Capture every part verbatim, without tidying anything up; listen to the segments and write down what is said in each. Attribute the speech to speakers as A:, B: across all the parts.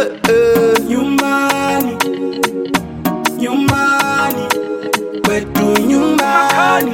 A: eh.
B: Nyumbani, nyumbani, kwetu nyumbani.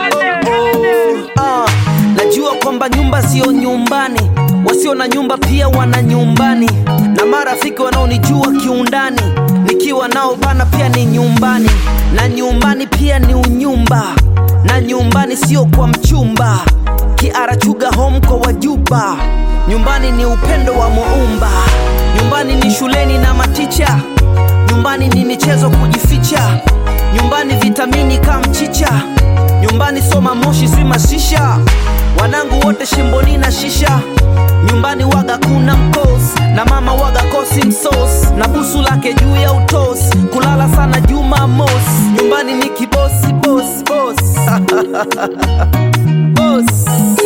A: Uh, najua kwamba nyumba sio nyumbani, wasio na nyumba pia wana nyumbani, na marafiki wanaonijua kiundani, nikiwa nao bana pia ni nyumbani, na nyumbani pia ni unyumba, na nyumbani sio kwa mchumba, kiarachuga home kwa wajuba. Nyumbani ni upendo wa Muumba, nyumbani ni shuleni na maticha, nyumbani ni michezo kujificha, nyumbani vitamini kama mchicha, nyumbani soma moshi si mashisha, wanangu wote shimboni na shisha. Nyumbani waga kuna mkos, na mama waga kosi msos, na busu lake juu ya utos, kulala sana Jumamos. Nyumbani ni kibosi boss boss boss.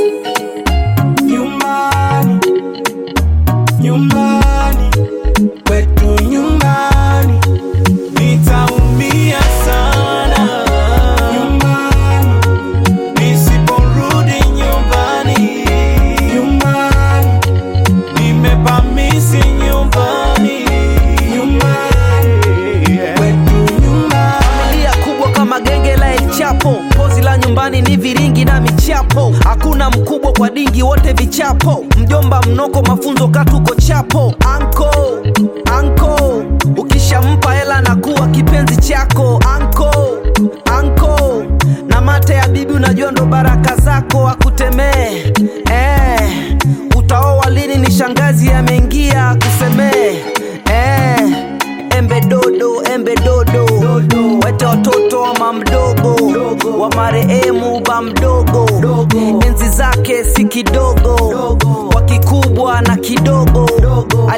B: Nyumbani, nyumbani, kwetu nyumbani. Nitaumia sana nyumbani, nisiporudi nyumbani. Nyumbani, nimepamisi nyumbani. Nyumbani, kwetu nyumbani.
A: Familia kubwa kama genge la El Chapo, pozi la nyumbani ni viringi na michapo, hakuna mkubwa kwa dingi wote vichapo, mjomba mnoko mafunzo katuko chapo. Anko, anko, ukishampa hela na kuwa kipenzi chako. Anko, anko, na mate ya bibi unajua ndo baraka zako akutemee. Eh, utaoa lini ni shangazi ameingia kusemee. Eh, embe dodo, embe dodo, wete watoto wa mamdogo, wa marehemu ba mdogo, enzi zake si kidogo, kwa kikubwa na kidogo.